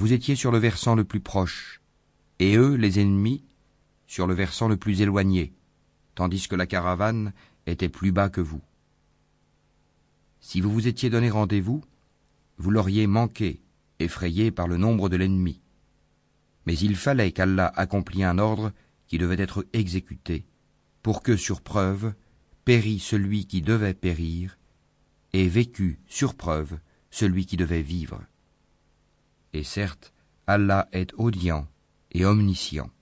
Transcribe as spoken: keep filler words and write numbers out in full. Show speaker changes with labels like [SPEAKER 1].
[SPEAKER 1] vous étiez sur le versant le plus proche, et eux, les ennemis, sur le versant le plus éloigné, tandis que la caravane était plus bas que vous. Si vous vous étiez donné rendez-vous, vous l'auriez manqué, effrayé par le nombre de l'ennemi. Mais il fallait qu'Allah accomplît un ordre qui devait être exécuté, pour que, sur preuve, pérît celui qui devait périr, et vécut, sur preuve, celui qui devait vivre. Et certes, Allah est audient et omniscient.